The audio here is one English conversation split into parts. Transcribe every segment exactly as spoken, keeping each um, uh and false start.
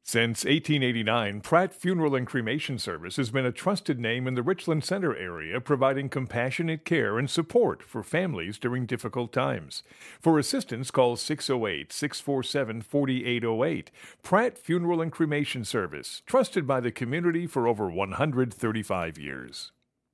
Since eighteen eighty-nine, Pratt Funeral and Cremation Service has been a trusted name in the Richland Center area, providing compassionate care and support for families during difficult times. For assistance, call six oh eight, six four seven, four eight oh eight. Pratt Funeral and Cremation Service, trusted by the community for over one hundred thirty-five years.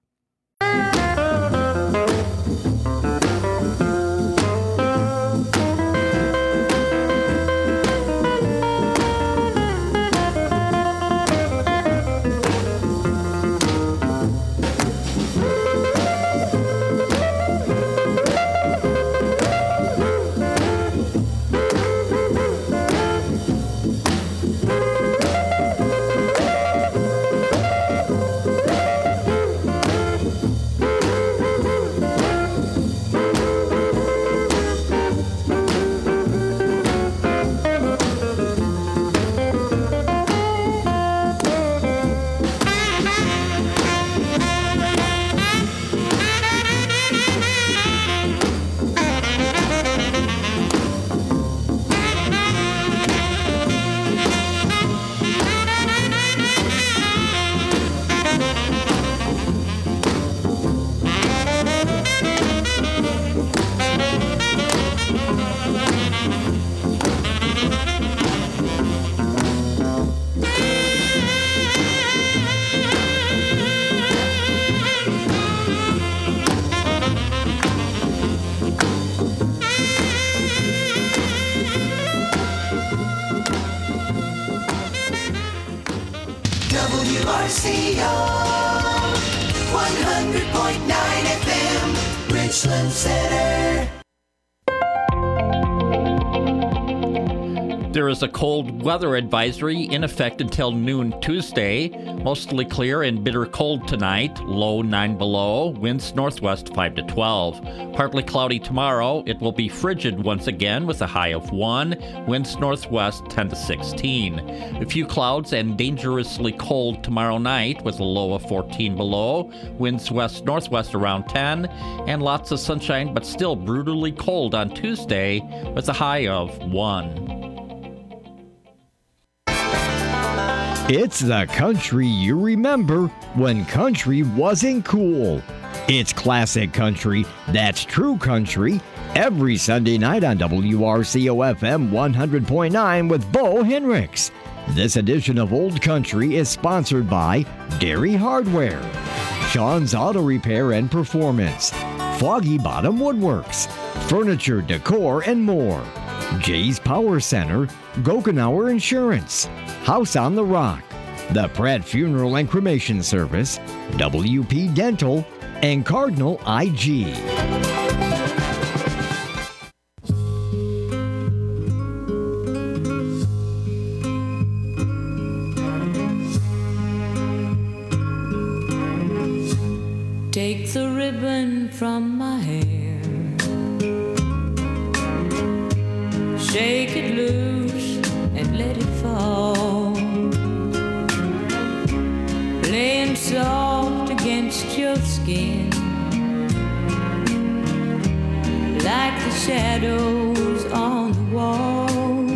W R C O one hundred point nine F M, Richland Center. There is a cold weather advisory in effect until noon Tuesday. Mostly clear and bitter cold tonight. Low nine below. Winds northwest five to twelve. Partly cloudy tomorrow. It will be frigid once again with a high of one. Winds northwest ten to sixteen. A few clouds and dangerously cold tomorrow night with a low of fourteen below. Winds west northwest around ten. And lots of sunshine but still brutally cold on Tuesday with a high of one. It's the country you remember when country wasn't cool. It's classic country that's true country every Sunday night on W R C O F M one hundred point nine with Bo Henricks. This edition of Old Country is sponsored by Dairy Hardware, Sean's Auto Repair and Performance, Foggy Bottom Woodworks, Furniture, Decor, and more. Jay's Power Center, Gokenauer Insurance, House on the Rock, the Pratt Funeral and Cremation Service, W P Dental, and Cardinal I G. Take the ribbon from my hair, shake it loose and let it fall, laying soft against your skin, like the shadows on the wall.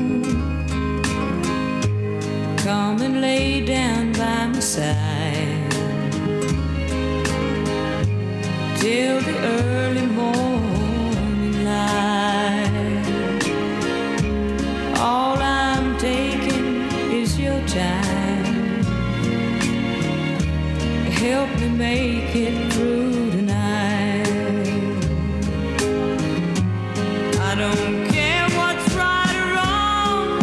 Come and lay down by my side till the early morning light. All I'm taking is your time. Help me make it through tonight. I don't care what's right or wrong,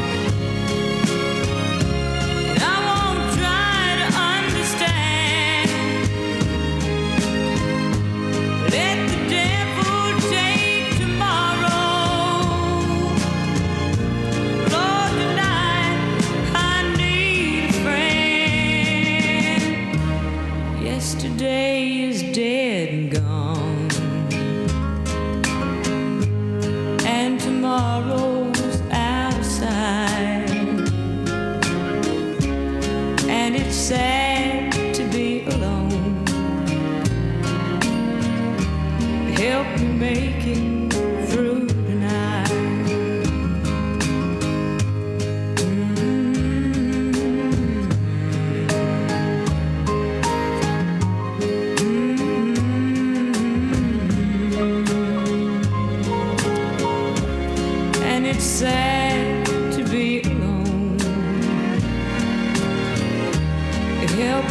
and I won't try to understand. Let the devil take tomorrow. Lord, tonight I need a friend. Yesterday is dead.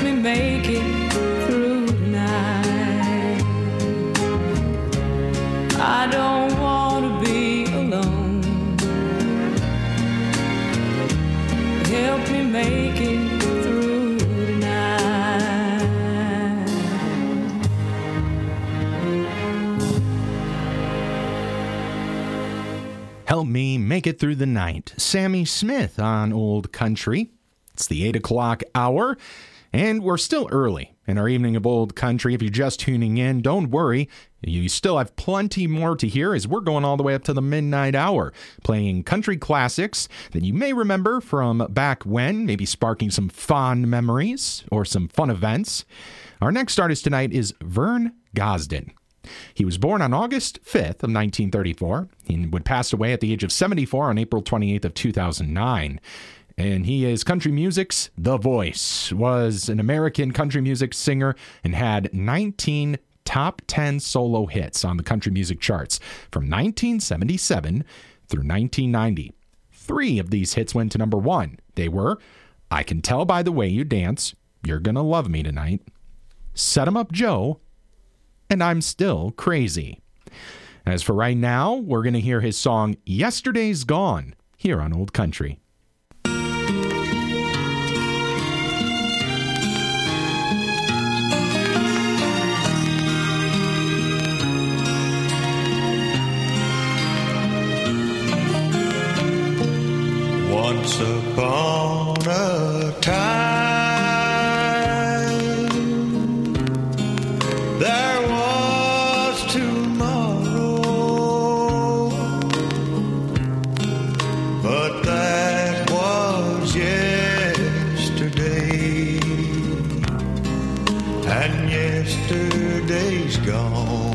me make it through tonight. I don't want to be alone. Help me make it through tonight. Help me make it through the night. Sammy Smith on Old Country. It's the eight o'clock hour, and we're still early in our evening of Old Country. If you're just tuning in, don't worry. You still have plenty more to hear as we're going all the way up to the midnight hour, playing country classics that you may remember from back when, maybe sparking some fond memories or some fun events. Our next artist tonight is Vern Gosdin. He was born on August fifth of nineteen thirty-four and would pass away at the age of seventy-four on April twenty-eighth of two thousand nine. And he is country music's The Voice, was an American country music singer, and had nineteen top ten solo hits on the country music charts from nineteen seventy-seven through nineteen ninety. Three of these hits went to number one. They were I Can Tell by the Way You Dance, You're Gonna Love Me Tonight, Set 'em Up Joe, and I'm Still Crazy. As for right now, we're going to hear his song Yesterday's Gone here on Old Country. Once upon a time, there was tomorrow, but that was yesterday, and yesterday's gone.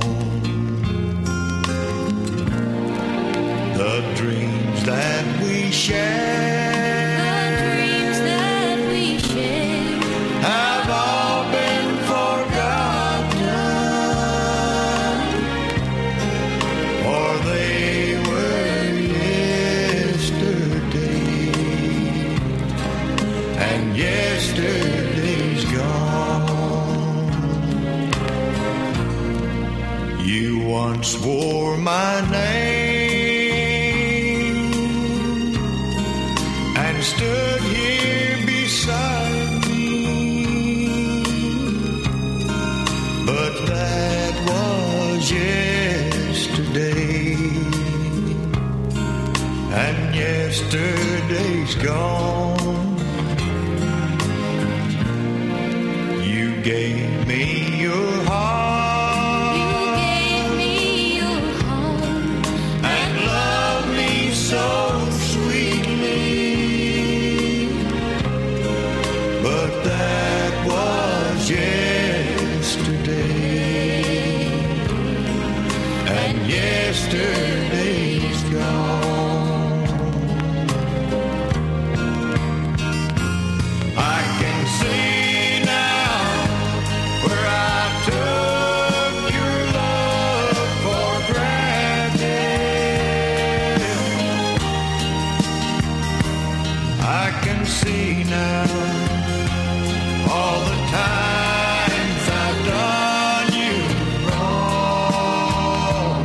The dreams that we shared, swore my name and stood here beside me, but that was yesterday, and yesterday's gone. You gave me your heart, so sweetly, but that was yesterday, and yesterday's gone. I can see now where I took your love for granted. I can see now all the times I've done you wrong.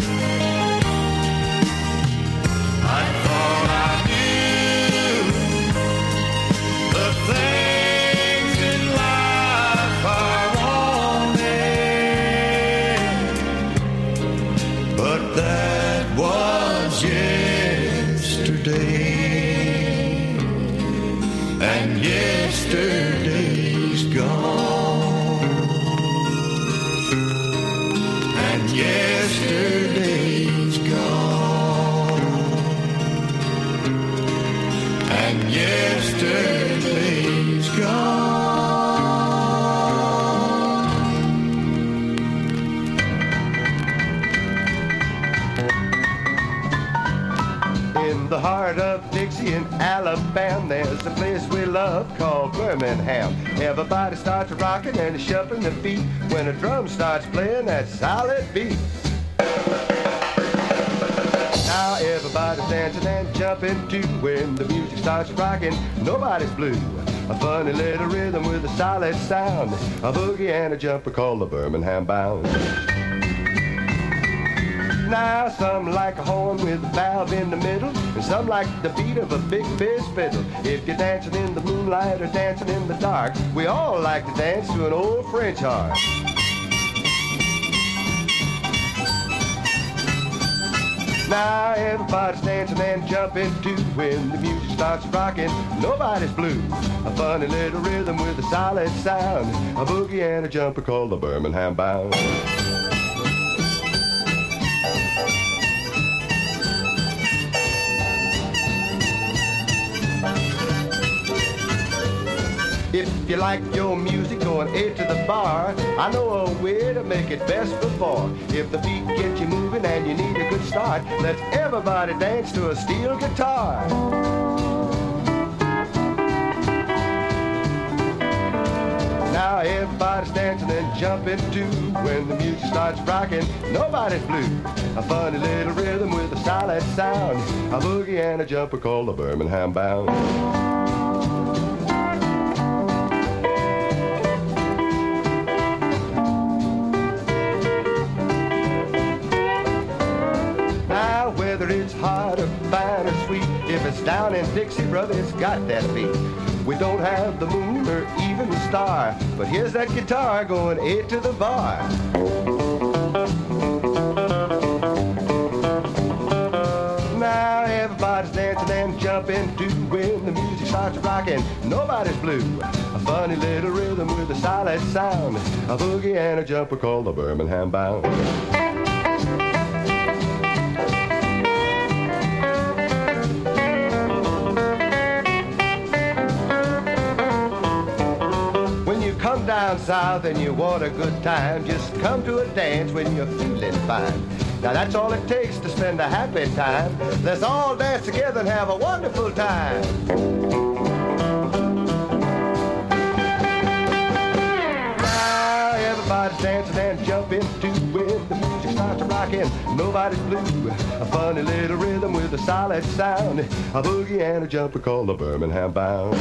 I thought I knew the things in life I wanted, but that was yesterday, and yesterday's gone, and yesterday's gone, and yesterday's gone. In the heart of Dixie in Alabama, there's a place we love called Birmingham. Everybody starts rocking and shuffling their feet when a drum starts playing that solid beat. Now everybody's dancing and jumping too when the music starts rocking. Nobody's blue A funny little rhythm with a solid sound. A boogie and a jumper called the Birmingham Bound. Now some like a horn with a valve in the middle, and some like the beat of a big bass fiddle. If you're dancing in the moonlight or dancing in the dark, we all like to dance to an old French horn. Now everybody's dancing and jumping too. When the music starts rocking, nobody's blue. A funny little rhythm with a solid sound. A boogie and a jumper called the Birmingham Bound. If you like your music going eight to the bar, I know a way to make it best for four. If the beat gets you moving and you need a good start, let's everybody dance to a steel guitar. Now everybody's dancing and jumping too. When the music starts rocking, nobody's blue. A funny little rhythm with a solid sound. A boogie and a jumper called the Birmingham Bound. It's hard or fine or sweet. If it's down in Dixie, brother, it's got that beat. We don't have the moon or even the star, but here's that guitar going eight to the bar. Now everybody's dancing and jumping too. When the music starts rocking, nobody's blue. A funny little rhythm with a solid sound. A boogie and a jumper called the Birmingham Bound. Down south and you want a good time, just come to a dance when you're feeling fine. Now that's all it takes to spend a happy time. Let's all dance together and have a wonderful time. Now everybody's dancing and jumping too. When the music starts rocking, nobody's blue. A funny little rhythm with a solid sound. A boogie and a jumper called the Birmingham Bound.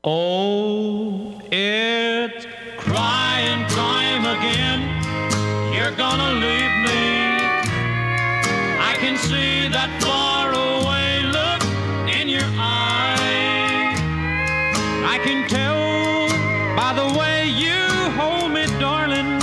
Oh, it's crying time again. You're gonna leave me. I can see that faraway look in your eye. I can tell by the way you hold me, darling,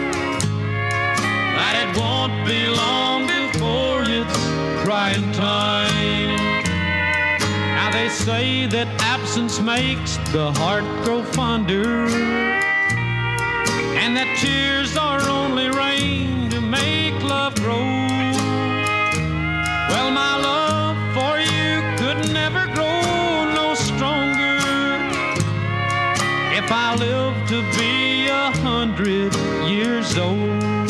that it won't be long before it's crying time. Now they say that absence makes the heart grow fonder, and that tears are only rain to make love grow. Well, my love for you could never grow no stronger if I live to be a hundred years old.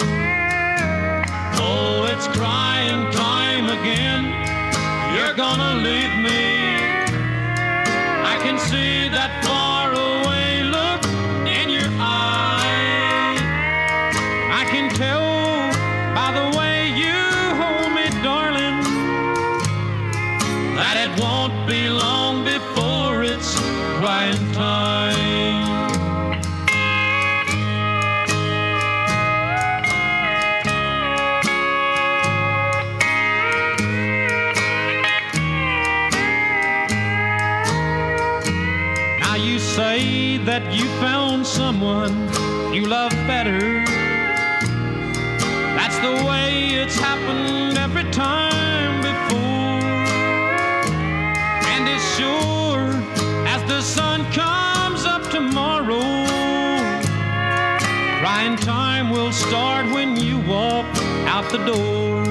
Oh, it's crying time again. You're gonna leave me. I can see that faraway look in your eye. I can tell by the way you hold me, darling, that it won't be long before it's crying time. Now you say that you found someone you love better. That's the way it's happened every time before. And as sure as the sun comes up tomorrow, crying time will start when you walk out the door.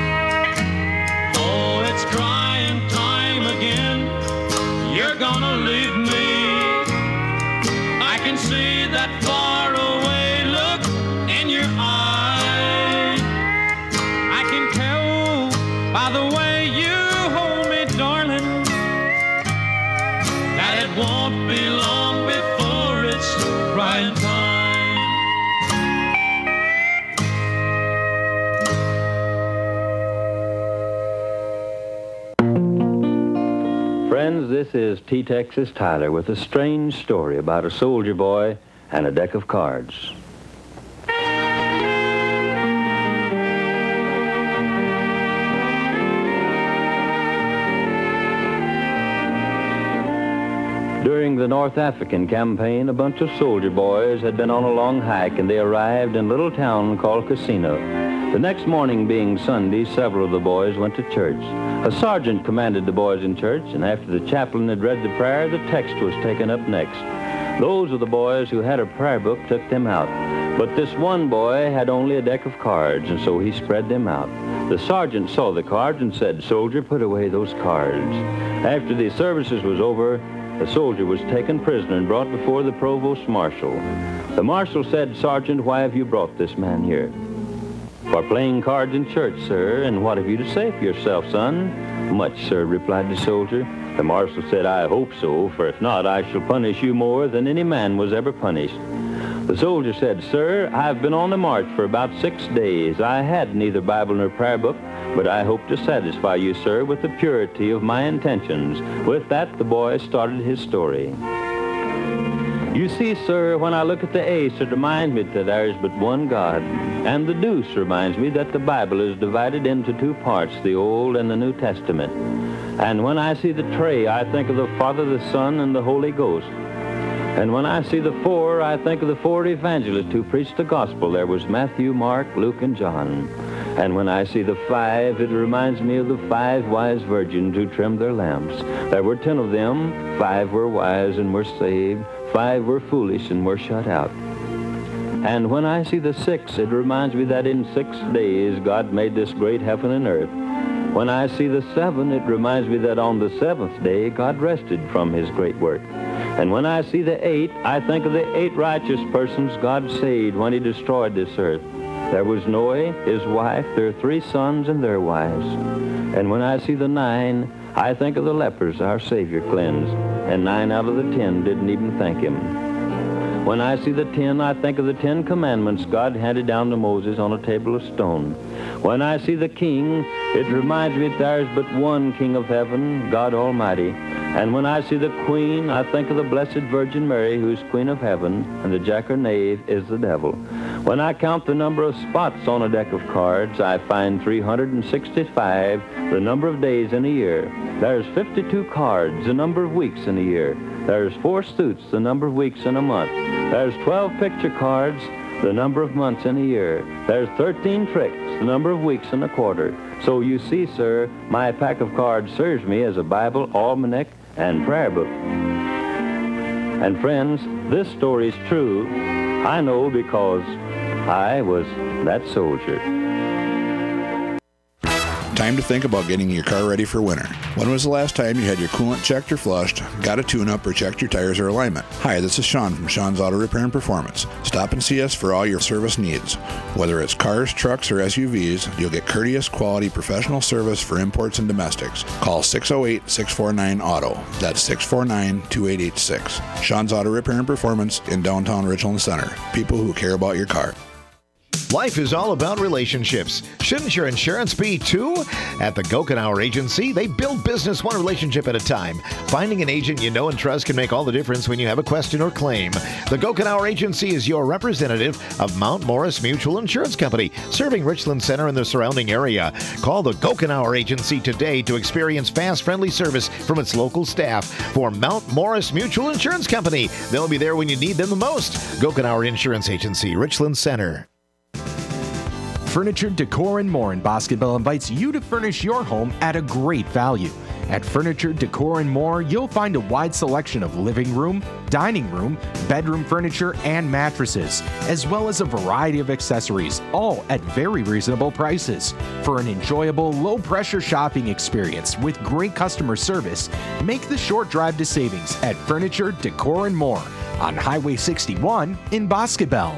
Oh, it's crying time again. You're gonna leave me. I can see that faraway look in your eye. I can tell by the way you hold me, darling, that it won't be long before it's crying time. Friends, this is T-Texas Tyler with a strange story about a soldier boy and a deck of cards. During the North African campaign, a bunch of soldier boys had been on a long hike, and they arrived in a little town called Casino. The next morning, being Sunday, several of the boys went to church. A sergeant commanded the boys in church, and after the chaplain had read the prayer, the text was taken up next. Those of the boys who had a prayer book took them out. But this one boy had only a deck of cards, and so he spread them out. The sergeant saw the cards and said, "Soldier, put away those cards." After the services was over, the soldier was taken prisoner and brought before the provost marshal. The marshal said, "Sergeant, why have you brought this man here?" "For playing cards in church, sir. And what have you to say for yourself, son?" "Much, sir," replied the soldier. The marshal said, "I hope so, for if not, I shall punish you more than any man was ever punished." The soldier said, "Sir, I've been on the march for about six days. I had neither Bible nor prayer book, but I hope to satisfy you, sir, with the purity of my intentions." With that, the boy started his story. "You see, sir, when I look at the ace, it reminds me that there is but one God. And the deuce reminds me that the Bible is divided into two parts, the Old and the New Testament. And when I see the tray, I think of the Father, the Son, and the Holy Ghost. And when I see the four, I think of the four evangelists who preached the gospel. There was Matthew, Mark, Luke, and John. And when I see the five, it reminds me of the five wise virgins who trimmed their lamps. There were ten of them. Five were wise and were saved. Five were foolish and were shut out. And when I see the six, it reminds me that in six days God made this great heaven and earth. When I see the seven, it reminds me that on the seventh day God rested from his great work. And when I see the eight, I think of the eight righteous persons God saved when he destroyed this earth. There was Noah, his wife, their three sons, and their wives. And when I see the nine, I think of the lepers our Savior cleansed, and nine out of the ten didn't even thank him. When I see the ten, I think of the Ten Commandments God handed down to Moses on a table of stone. When I see the King, it reminds me that there is but one King of heaven, God Almighty. And when I see the Queen, I think of the Blessed Virgin Mary, who's Queen of Heaven, and the jack or knave is the devil. When I count the number of spots on a deck of cards, I find three hundred sixty-five, the number of days in a year. There's fifty-two cards, the number of weeks in a year. There's four suits, the number of weeks in a month. There's twelve picture cards, the number of months in a year. There's thirteen tricks, the number of weeks in a quarter. So you see, sir, my pack of cards serves me as a Bible, almanac, and prayer book. And friends, this story's true. I know because I was that soldier. Time to think about getting your car ready for winter. When was the last time you had your coolant checked or flushed, got a tune-up, or checked your tires or alignment? Hi, this is Sean from Sean's Auto Repair and Performance. Stop and see us for all your service needs. Whether it's cars, trucks, or S U Vs, you'll get courteous, quality, professional service for imports and domestics. Call six oh eight, six four nine, auto. That's six four nine, two eight eight six. Sean's Auto Repair and Performance in downtown Richland Center. People who care about your car. Life is all about relationships. Shouldn't your insurance be too? At the Gokenauer Agency, they build business one relationship at a time. Finding an agent you know and trust can make all the difference when you have a question or claim. The Gokenauer Agency is your representative of Mount Morris Mutual Insurance Company, serving Richland Center and the surrounding area. Call the Gokenauer Agency today to experience fast, friendly service from its local staff. For Mount Morris Mutual Insurance Company, they'll be there when you need them the most. Gokenauer Insurance Agency, Richland Center. Furniture, Decor, and More in Bosqueville invites you to furnish your home at a great value. At Furniture, Decor, and More, you'll find a wide selection of living room, dining room, bedroom furniture, and mattresses, as well as a variety of accessories, all at very reasonable prices. For an enjoyable, low-pressure shopping experience with great customer service, make the short drive to savings at Furniture, Decor, and More on Highway sixty-one in Bosqueville.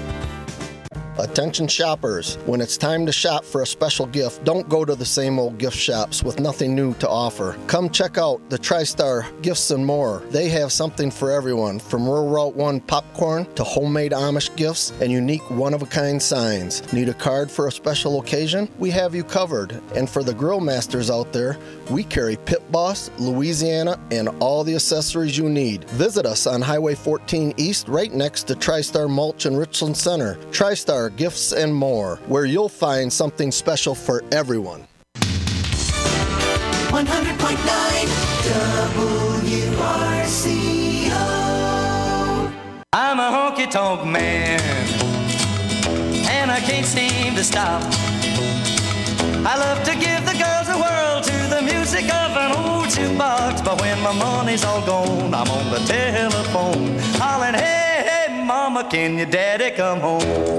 Attention shoppers, when it's time to shop for a special gift, don't go to the same old gift shops with nothing new to offer. Come check out the TriStar Gifts and More. They have something for everyone, from Rural Route one popcorn to homemade Amish gifts and unique one-of-a-kind signs. Need a card for a special occasion? We have you covered. And for the grill masters out there, we carry Pit Boss, Louisiana, and all the accessories you need. Visit us on Highway fourteen East, right next to TriStar Mulch in Richland Center. TriStar Gifts and More, where you'll find something special for everyone. one hundred point nine W R C O. I'm a honky-tonk man, and I can't seem to stop. I love to give the girls a whirl to the music of an old jukebox, but when my money's all gone, I'm on the telephone, hollering, hey, hey, mama, can your daddy come home?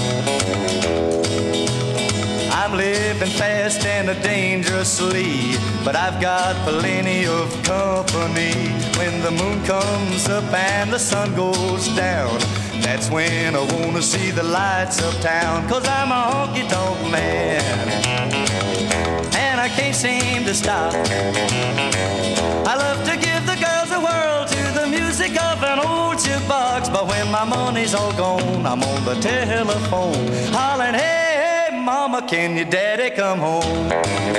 I'm living fast and dangerously, but I've got plenty of company. When the moon comes up and the sun goes down, that's when I wanna see the lights of town. Cause I'm a honky-tonk man, and I can't seem to stop. I love to give the girls a whirl to the music of an old jukebox, but when my money's all gone, I'm on the telephone, hollering, hey, hey, mama, can your daddy come home?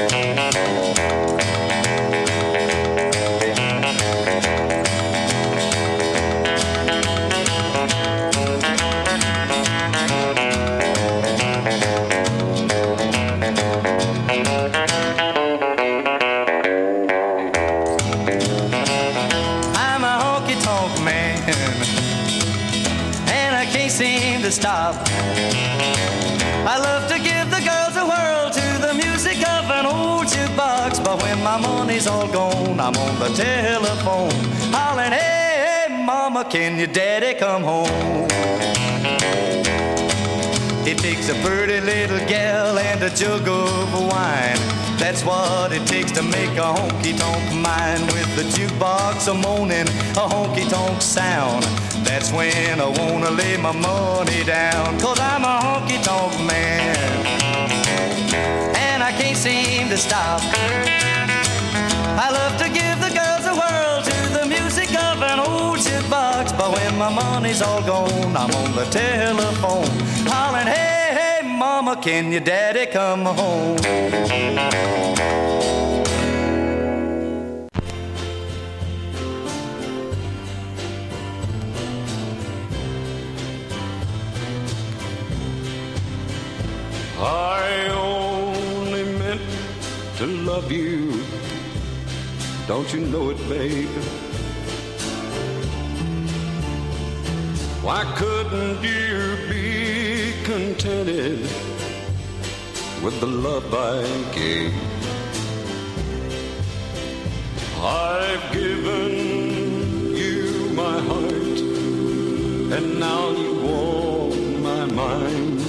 Seem to stop. I love to give the girls a whirl to the music of an old jukebox, but when my money's all gone, I'm on the telephone, hollering, hey, hey, mama, can your daddy come home? It takes a pretty little gal and a jug of wine. That's what it takes to make a honky-tonk mine. With the jukebox a moaning, a honky-tonk sound, that's when I wanna lay my money down. Cause I'm a honky-tonk man, and I can't seem to stop. I love to give the girls a whirl to the music of an old jukebox, but when my money's all gone, I'm on the telephone, hollering, hey, hey, mama, can your daddy come home? to love you. Don't you know it, babe? Why couldn't you be contented with the love I gave? I've given you my heart, and now you want my mind.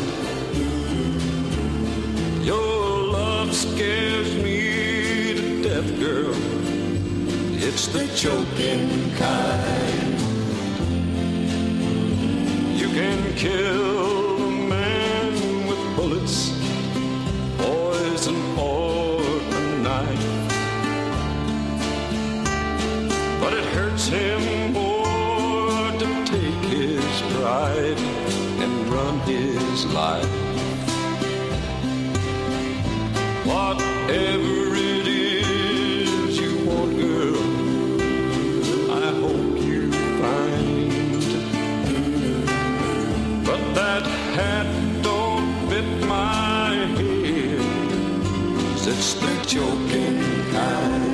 Your love scares me to death, girl. It's the choking kind. You can kill a man with bullets, poison, or a knife, but it hurts him more to take his pride and run his life. Whatever it is you want, girl, I hope you find. But that hat don't fit my head, 'cause it's the choking kind.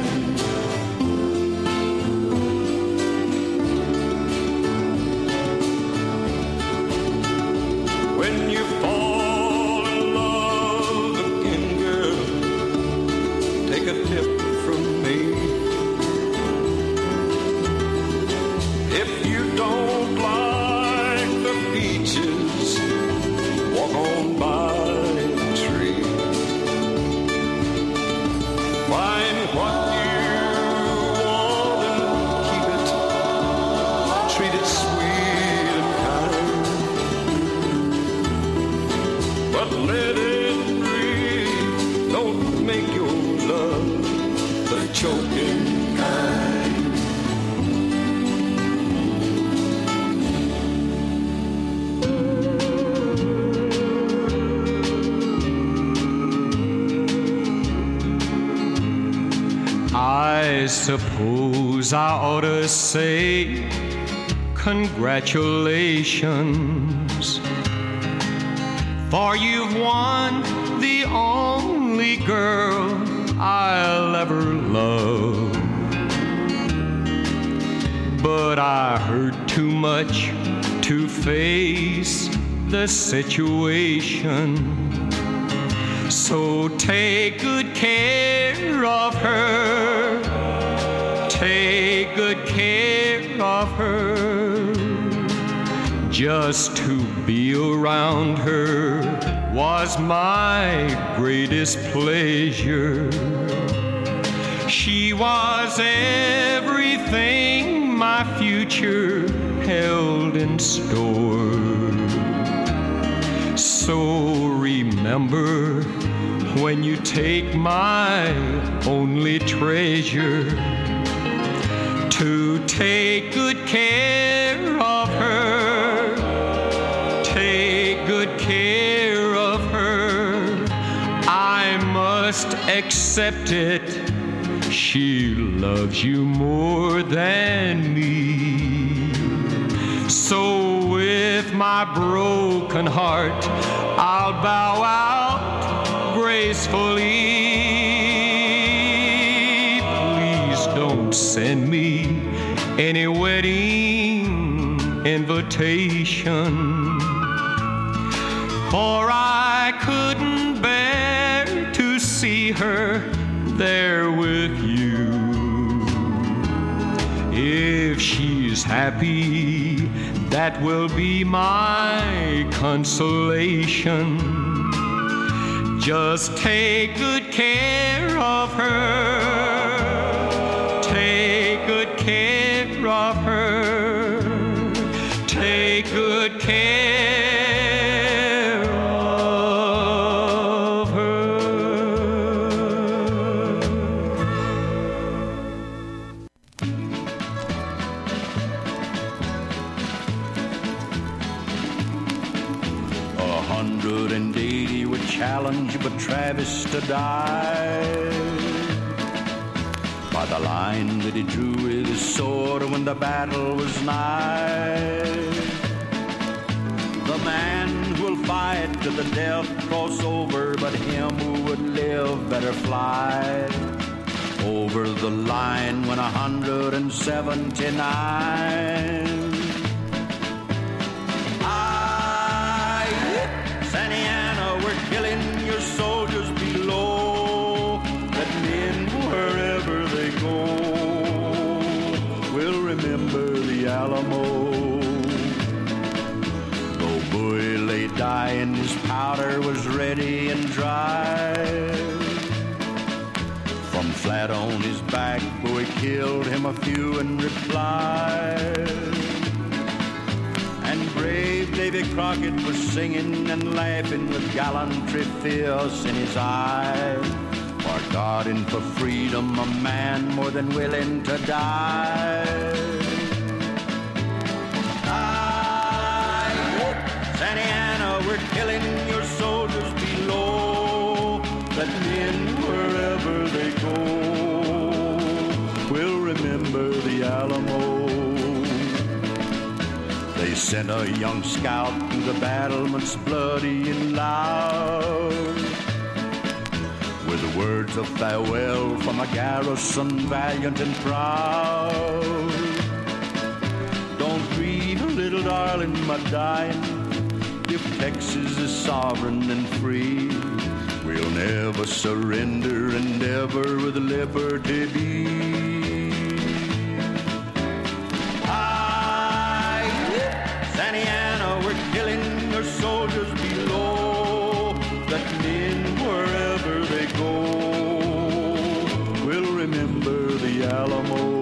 When you fall in love again, girl, take a tip from me. If you don't like the beaches, walk on by the tree. Find what you want and keep it. Treat it sweet and kind, but let it breathe. Don't make your love the choking kind. I suppose I ought to say congratulations, for you've won the only girl I'll ever love. But I hurt too much to face the situation. So take good care of her. Take good care of her. Just to be around her was my greatest pleasure. She was everything my future held in store. So remember, when you take my only treasure, to take good care of her. Take good care of her. I must accept it. She loves you more than me. So with my broken heart, I'll bow out gracefully. Please don't send me any wedding invitation, for I couldn't bear to see her there with you. If she's happy, that will be my consolation. Just take good care of her. Take good care of her. Take good care of her. A hundred and eighty would challenge but Travis to die by the line that he drew with his sword when the battle was nigh. The man who'll fight to the death, cross over, but him who would live better fly over the line when a hundred and seventy-nine. I, Santa Anna, we're killing your soldiers below, that men wherever they go will remember the Alamo. Though Bowie lay dying, his powder was ready and dry. From flat on his back, Bowie killed him a few in reply. And brave Davy Crockett was singing and laughing with gallantry fierce in his eye. For God and for freedom, a man more than willing to die. Santa Anna, we're killing your soldiers below, that men wherever they go will remember the Alamo. They sent a young scout through the battlements bloody and loud, with words of farewell from a garrison valiant and proud. Don't grieve, little darling, my dying. If Texas is sovereign and free, we'll never surrender and ever with liberty be. I, Santa Anna, we're killing your soldiers below, that men wherever they go will remember the Alamo.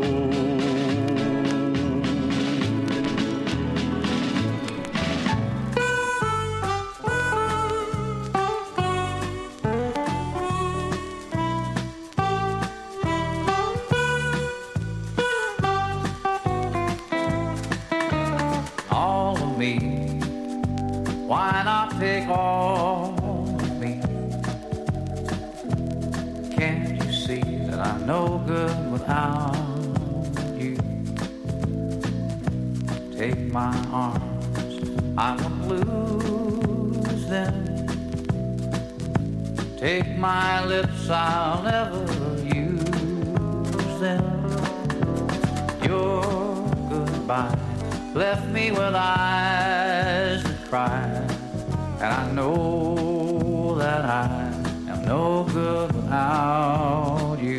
Why not take all of me? Can't you see that I'm no good without you? Take my arms, I won't lose them. Take my lips, I'll never use them. Your goodbye left me with eyes that cry, and I know that I am no good without you.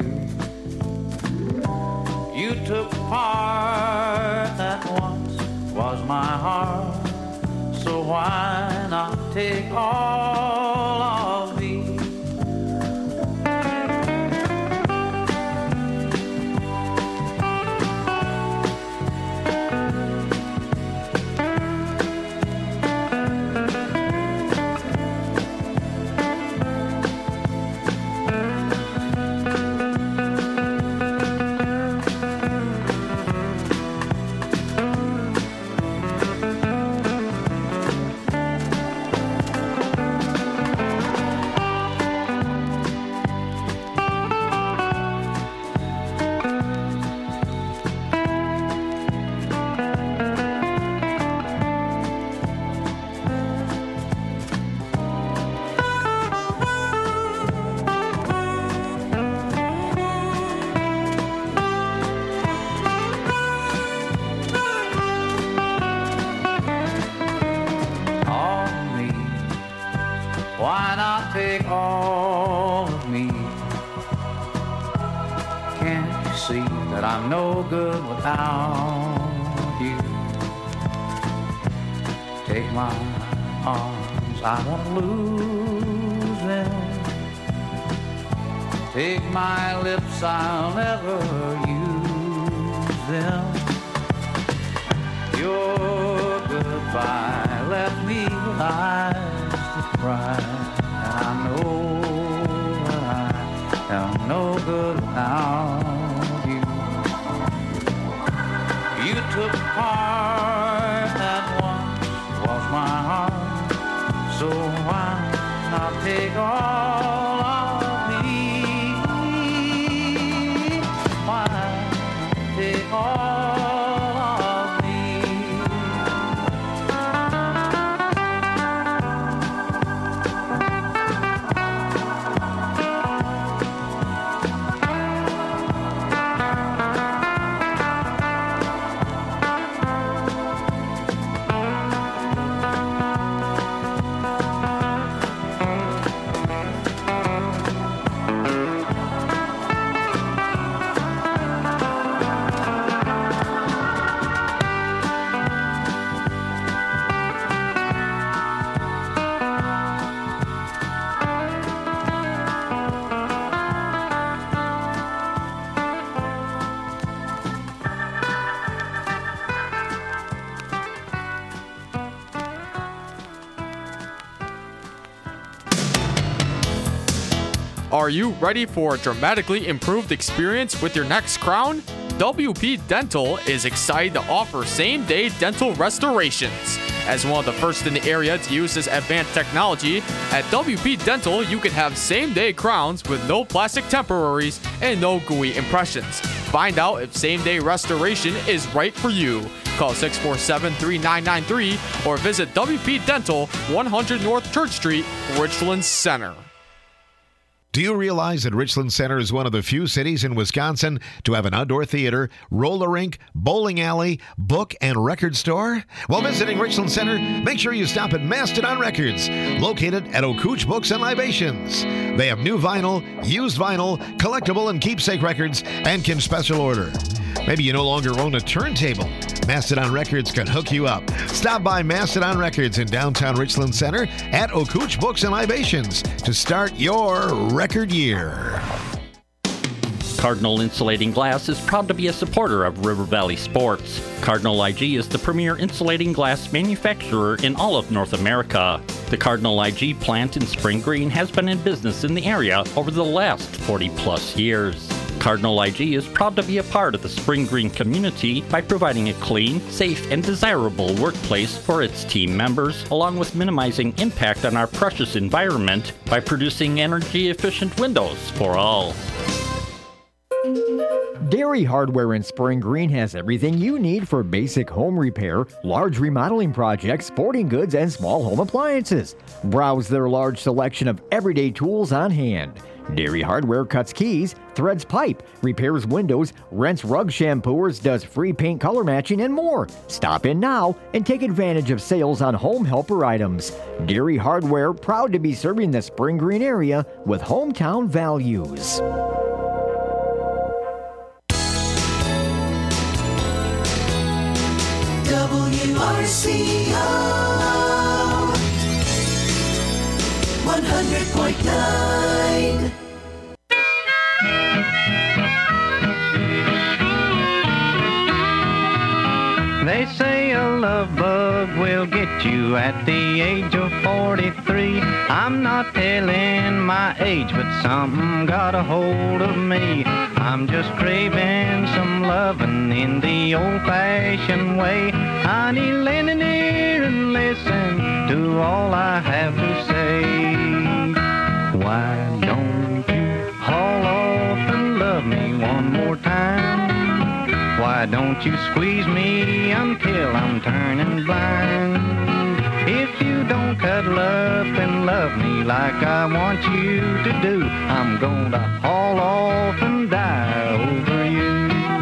You took part that once was my heart, so why not take all of me? Take all of me. Can't you see that I'm no good without you? Take my arms, I won't lose them. Take my lips, I'll never use them. Your goodbye left me with eyes that cry. I know that I am no good without you. You took part that once was my heart, so why not take all of me? Why not take all of me? Are you ready for a dramatically improved experience with your next crown? W P Dental is excited to offer same-day dental restorations. As one of the first in the area to use this advanced technology, at W P Dental you can have same-day crowns with no plastic temporaries and no gooey impressions. Find out if same-day restoration is right for you. Call six four seven, three nine nine three or visit W P Dental, one hundred North Church Street, Richland Center. Do you realize that Richland Center is one of the few cities in Wisconsin to have an outdoor theater, roller rink, bowling alley, book, and record store? While visiting Richland Center, make sure you stop at Mastodon Records, located at Okooch Books and Libations. They have new vinyl, used vinyl, collectible and keepsake records, and can special order. Maybe you no longer own a turntable. Mastodon Records can hook you up. Stop by Mastodon Records in downtown Richland Center at Okooch Books and Libations to start your record year. Cardinal Insulating Glass is proud to be a supporter of River Valley sports. Cardinal I G is the premier insulating glass manufacturer in all of North America. The Cardinal I G plant in Spring Green has been in business in the area over the last forty plus years. Cardinal I G is proud to be a part of the Spring Green community by providing a clean, safe, and desirable workplace for its team members, along with minimizing impact on our precious environment by producing energy-efficient windows for all. Dairy Hardware in Spring Green has everything you need for basic home repair, large remodeling projects, sporting goods, and small home appliances. Browse their large selection of everyday tools on hand. Dairy Hardware cuts keys, threads pipe, repairs windows, rents rug shampooers, does free paint color matching, and more. Stop in now and take advantage of sales on home helper items. Dairy Hardware, proud to be serving the Spring Green area with hometown values. W R C O one hundred point nine. They say a love bug will get you at the age of forty-three. I'm not telling my age, but something got a hold of me. I'm just craving some loving in the old-fashioned way. Honey, lend an ear and listen to all I have to say. Why don't you haul off and love me one more time? Why don't you squeeze me until I'm turning blind? If you don't cuddle up and love me like I want you to do, I'm gonna haul off and die over you.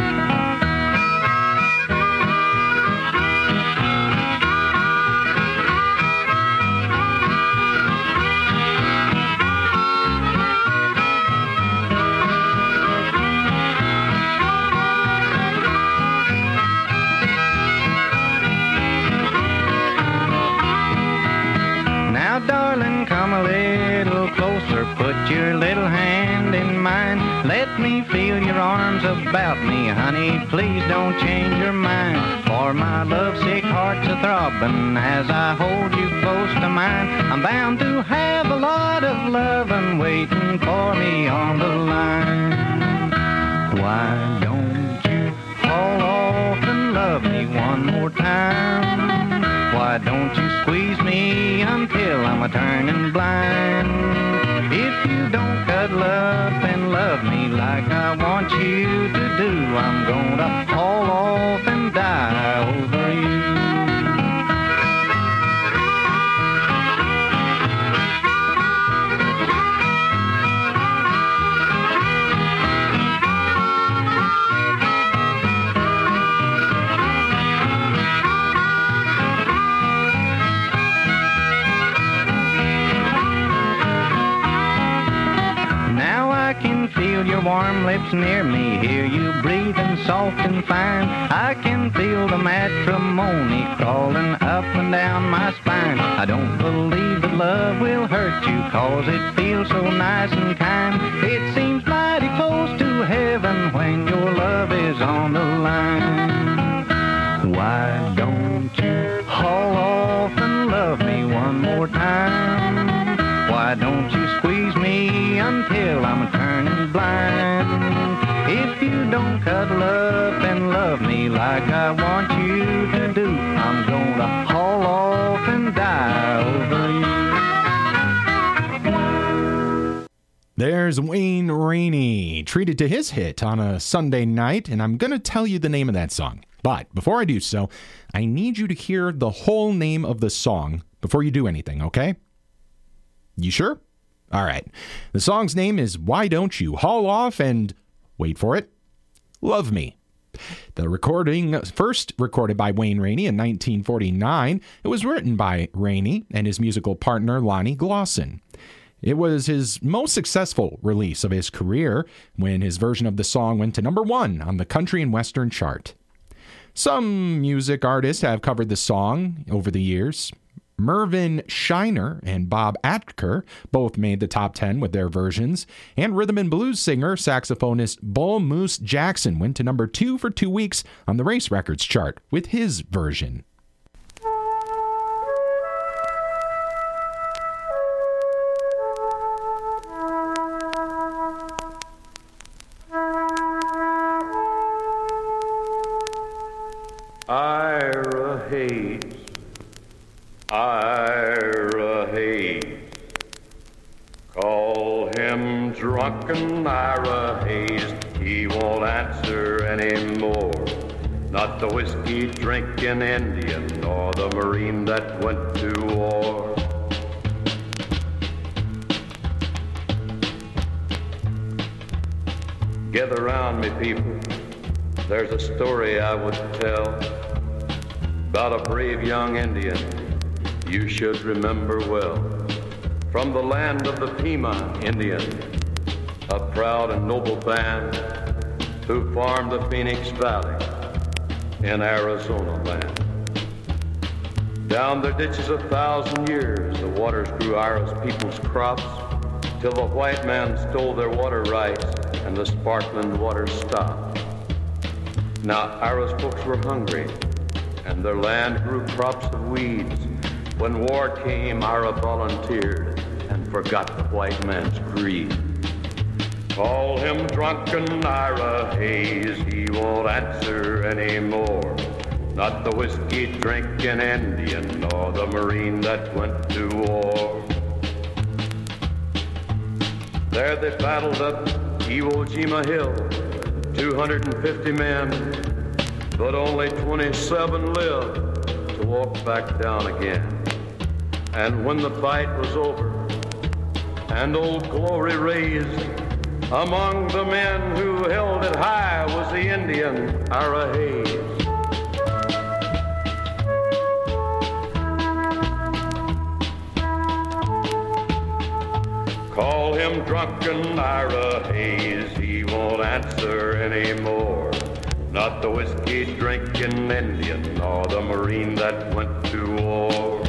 Darling, come a little closer, put your little hand in mine. Let me feel your arms about me, honey, please don't change your mind. For my lovesick heart's a-throbbing as I hold you close to mine. I'm bound to have a lot of lovin' waiting for me on the line. Why don't you haul off and love me one more time? Why don't you squeeze me until I'm a-turning blind? If you don't cuddle up and love me like I want you to do, I'm gonna haul off and die over you. Feel your warm lips near me, hear you breathing soft and fine. I can feel the matrimony crawling up and down my spine. I don't believe that love will hurt you, cause it feels so nice and kind. It seems mighty close to heaven when your love is on the line. Why don't you haul off and love me one more time? Why don't you squeeze me until I cuddle up and love me like I want you to do. I'm gonna haul off and die over you. There's Wayne Rainey, treated to his hit on a Sunday night, and I'm going to tell you the name of that song. But before I do so, I need you to hear the whole name of the song before you do anything, okay? You sure? All right. The song's name is Why Don't You Haul Off and, wait for it, Love Me. The recording, first recorded by Wayne Rainey in nineteen forty-nine, it was written by Rainey and his musical partner Lonnie Glosson. It was his most successful release of his career when his version of the song went to number one on the country and western chart. Some music artists have covered the song over the years. Mervyn Shiner and Bob Atker both made the top ten with their versions, and rhythm and blues singer saxophonist Bull Moose Jackson went to number two for two weeks on the Race Records chart with his version. Ira Hayes, Ira Hayes, call him drunken Ira Hayes, he won't answer anymore. Not the whiskey drinking Indian, nor the Marine that went to war. Gather round me, people, there's a story I would tell about a brave young Indian you should remember well. From the land of the Pima Indian, a proud and noble band who farmed the Phoenix Valley in Arizona land. Down their ditches a thousand years, the waters grew Ira's people's crops, till the white man stole their water rights and the sparkling water stopped. Now Ira's folks were hungry, and their land grew crops of weeds. When war came, Ira volunteered and forgot the white man's greed. Call him drunken Ira Hayes, he won't answer anymore. Not the whiskey drinking Indian, nor the Marine that went to war. There they battled up Iwo Jima Hill, two hundred fifty men, but only twenty-seven lived to walk back down again. And when the fight was over and Old Glory raised, among the men who held it high was the Indian Ira Hayes. Call him drunken Ira Hayes, he won't answer anymore. Not the whiskey drinking Indian, nor the Marine that went to war.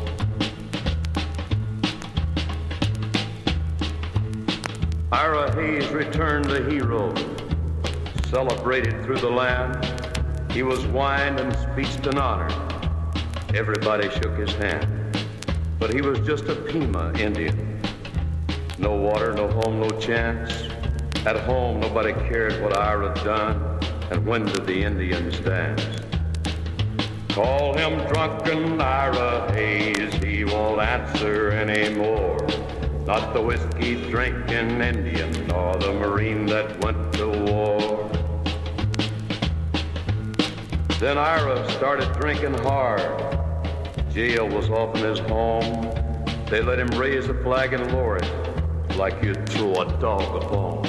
Ira Hayes returned the hero, celebrated through the land. He was wined and speeched and honored. Everybody shook his hand. But he was just a Pima Indian. No water, no home, no chance. At home, nobody cared what Ira done, and when did the Indians dance. Call him drunken Ira Hayes, he won't answer anymore. Not the whiskey drinking Indian, nor the Marine that went to war. Then Ira started drinking hard. Jail was often his home. They let him raise a flag and lower it, like you'd throw a dog a bone.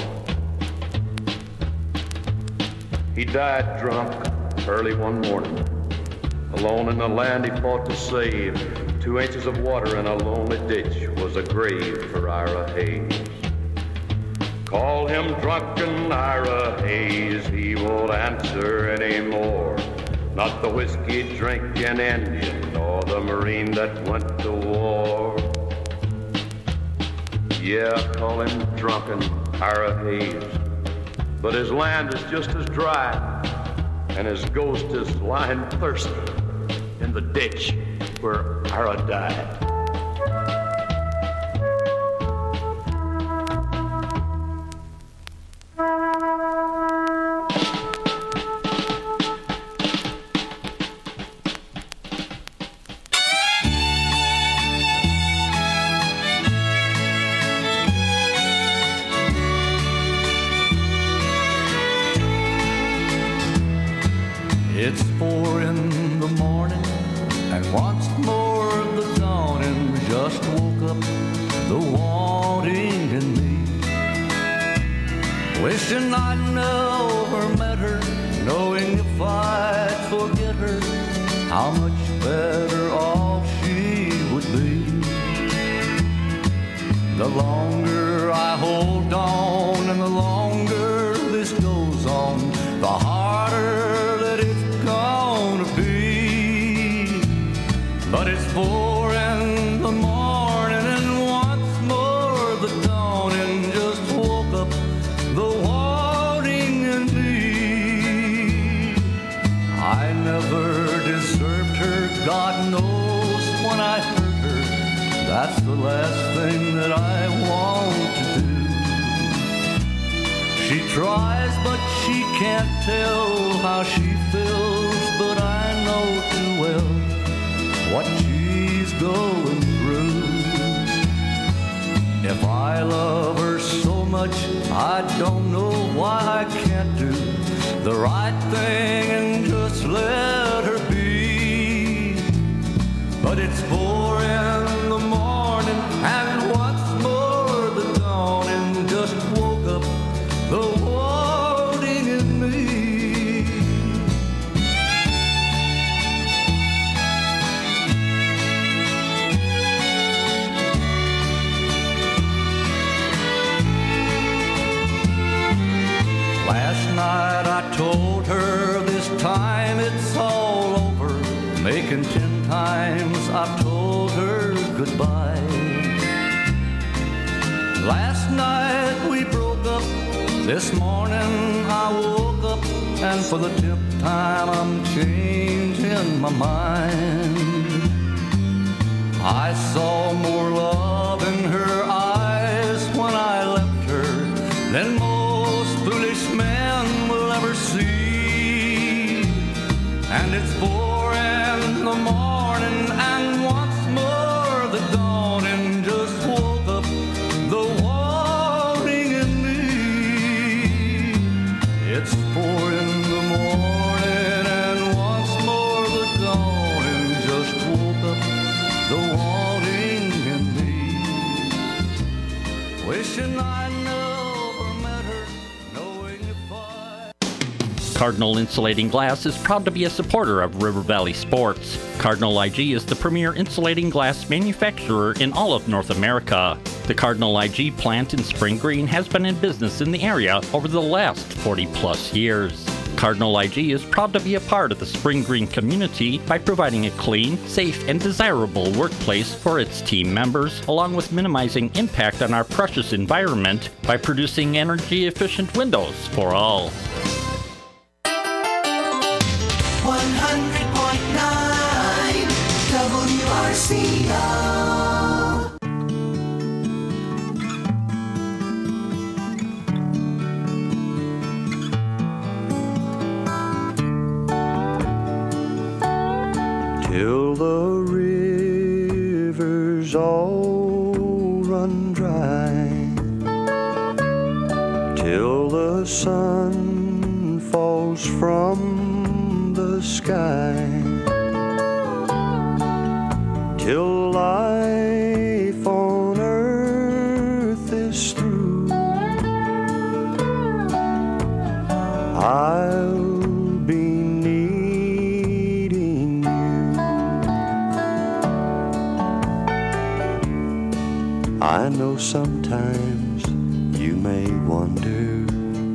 He died drunk early one morning. Alone in the land he fought to save, two inches of water in a lonely ditch was a grave for Ira Hayes. Call him drunken Ira Hayes, he won't answer anymore. Not the whiskey drinking Indian, nor the Marine that went to war. Yeah, call him drunken Ira Hayes, but his land is just as dry, and his ghost is lying thirsty in the ditch where Ira died. It's four in the morning, and once more the dawning just woke up the wanting in me. Wishing I'd never met her, knowing if I'd forget her, how much better off she would be. The longer I hold on and the longer this goes on, the harder that it's gonna be. But it's four in the morning and once more the dawning just woke up the wanting in me. I never deserved her, God knows when I hurt her, that's the last thing that I want to do. She tries but she can't tell how she feels, but I know too well what she's going through. If I love her so much, I don't know why I can't do the right thing and just let her be. But it's four in the morning and once more the dawning just woke up the wanting in me. Last night I told her this time it's all over, making ten times I've told her goodbye. Last night we broke up, this morning I woke up, and for the tenth time I'm changing my mind. I saw more love in her eyes when I left her than most foolish men will ever see. And it's four in the morning and once more the dawning just woke up the wanting in me. It's four in the morning and once more the dawning just woke up the wanting in me. Wishing I never met her, knowing if I... Cardinal Insulating Glass is proud to be a supporter of River Valley Sports. Cardinal I G is the premier insulating glass manufacturer in all of North America. The Cardinal I G plant in Spring Green has been in business in the area over the last forty plus years. Cardinal I G is proud to be a part of the Spring Green community by providing a clean, safe, and desirable workplace for its team members, along with minimizing impact on our precious environment by producing energy-efficient windows for all. one hundred point nine W R C O. Till the rivers all run dry, till the sun falls from the sky, till life on earth is through, I'll be needing you. I know sometimes you may wonder,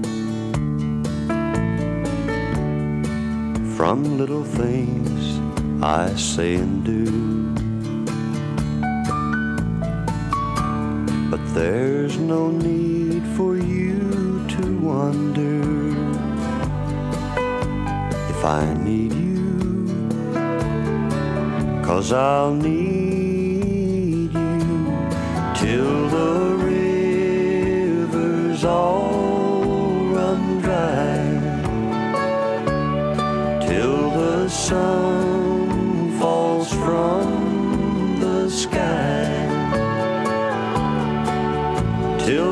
from little things I say and do, but there's no need for you to wonder if I need you, 'cause I'll need you till the rivers all run dry, till the sun falls from the sky, till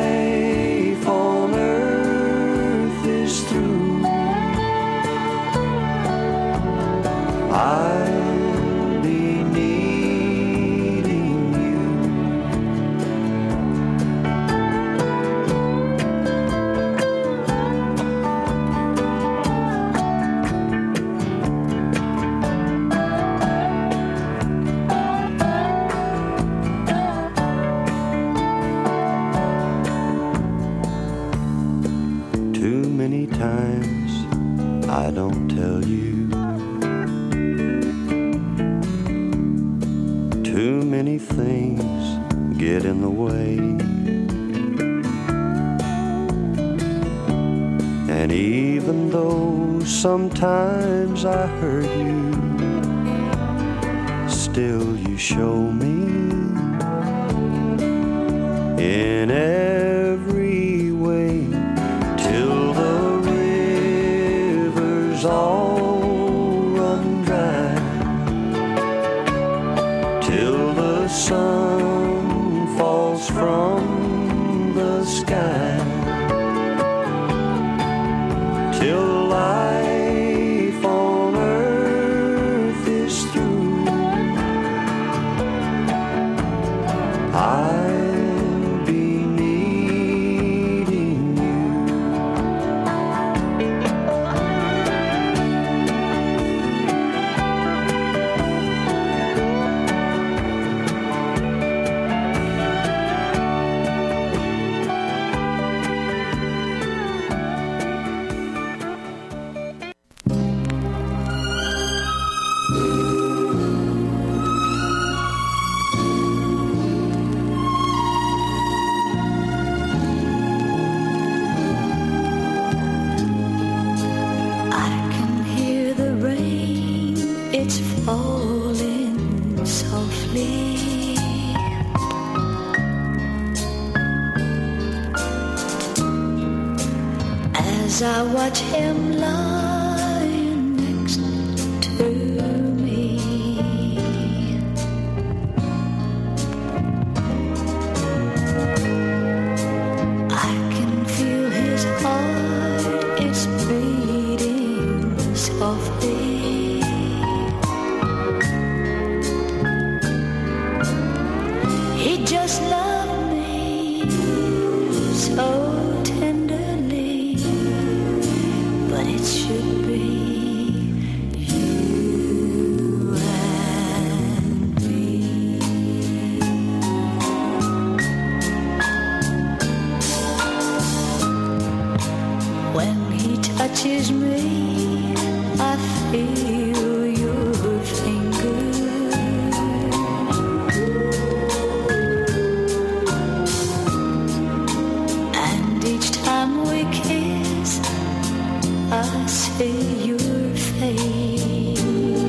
life on earth is through, tell you. Too many things get in the way. And even though sometimes I hurt you, still you show me in every way till the rivers all run dry, till the sun falls from the sky, till life on earth is through. I'll be needing you. I can hear the rain, it's falling softly. As I watch him lying next to me, I can feel his heart is beating softly. He just loved me so tenderly, but it should be you and me. When he touches me, I feel your fingers, and each time we kiss, I see your face.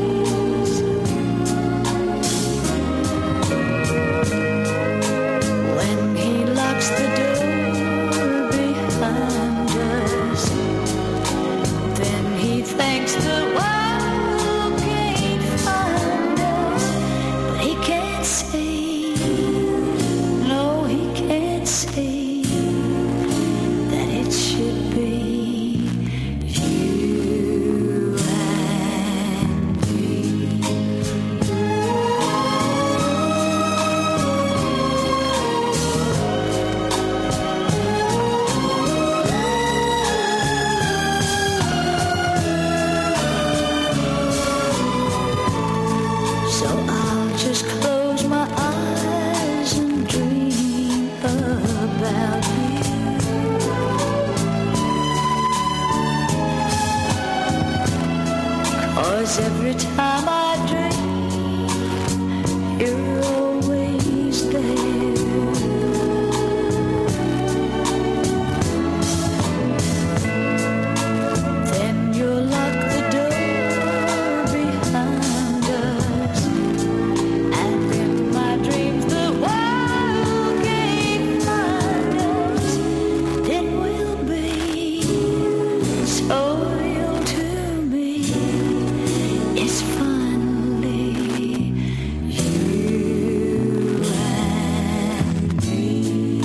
When he locks the door behind us, then he thanks the world can't find us. But he can't see, no, he can't see that it should be you and me. So I'll just close my eyes and dream about you. 'Cause every time I dream, you're always there. Then you'll lock the door behind us, and in my dreams the world can't find us. Then we'll be so real to me. It's finally you and me.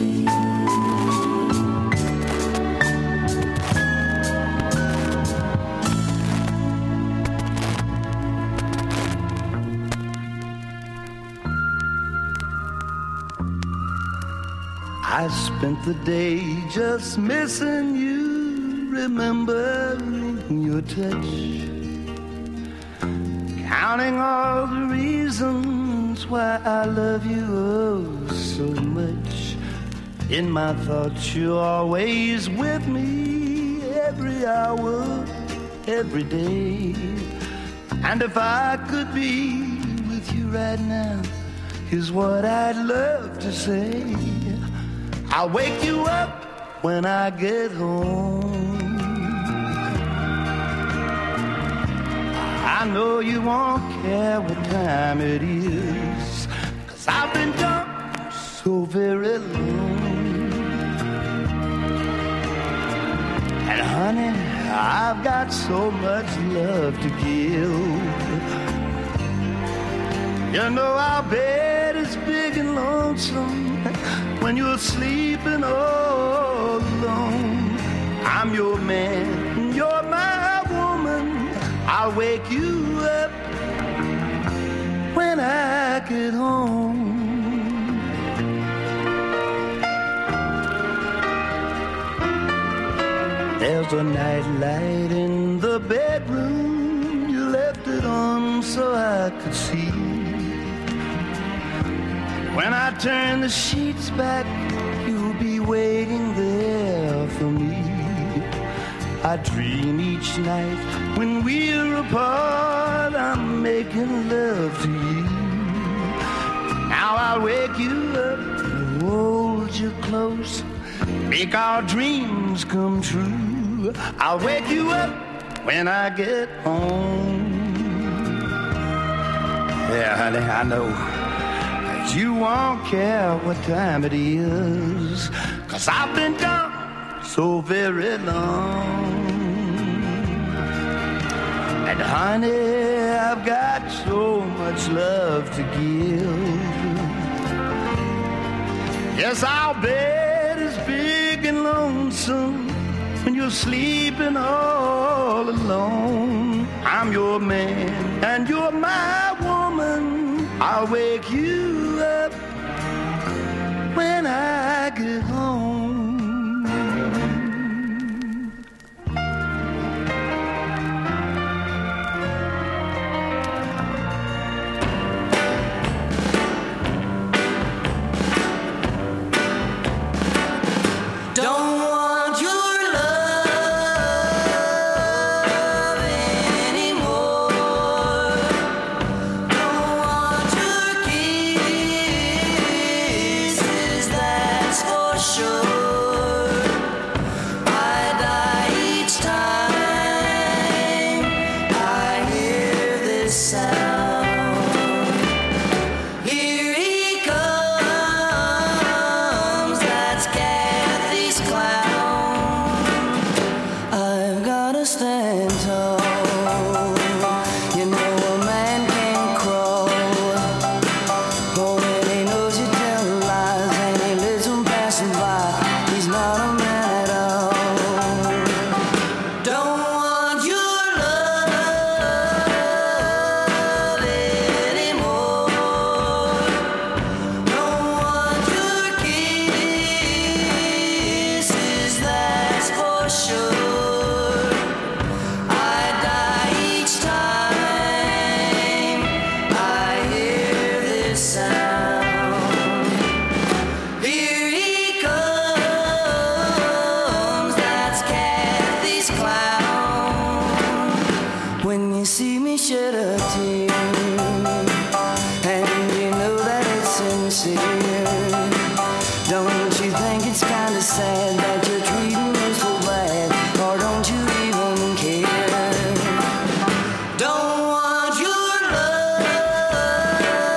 I spent the day just missing you, remembering your touch, counting all the reasons why I love you oh so much. In my thoughts you're always with me every hour every day. And if I could be with you right now, here's what I'd love to say. I'll wake you up when I get home. I know you won't care what time it is, 'cause I've been gone so very long. And honey, I've got so much love to give. You know our bed is big and lonesome when you're sleeping all alone. I'm your man, you're my woman. I'll wake you up when I get home. There's a nightlight in the bedroom. You left it on so I could see. When I turn the sheets back, you'll be waiting there for me. I dream each night when we're apart, I'm making love to you. Now I'll wake you up and hold you close, make our dreams come true. I'll wake you up when I get home. Yeah, honey, I know that you won't care what time it is, 'cause I've been gone so very long. And honey, I've got so much love to give. Yes, our bed is big and lonesome when you're sleeping all alone. I'm your man and you're my woman. I'll wake you up when I get home. Don't want your love anymore. Don't want your kisses, that's for sure. I die each time I hear this sound. Here he comes, that's Kathy's clown. I've gotta stand tall. You know a man can crawl. But when he knows you tell lies and he lets them pass him by, he's not a man at all. Don't want your love anymore. Don't want your kisses, that's for sure. I die each time I hear this sound. Here he comes, that's Kathy's clown. When you see me shed a tear, and you know that it's sincere, don't you think it's kinda sad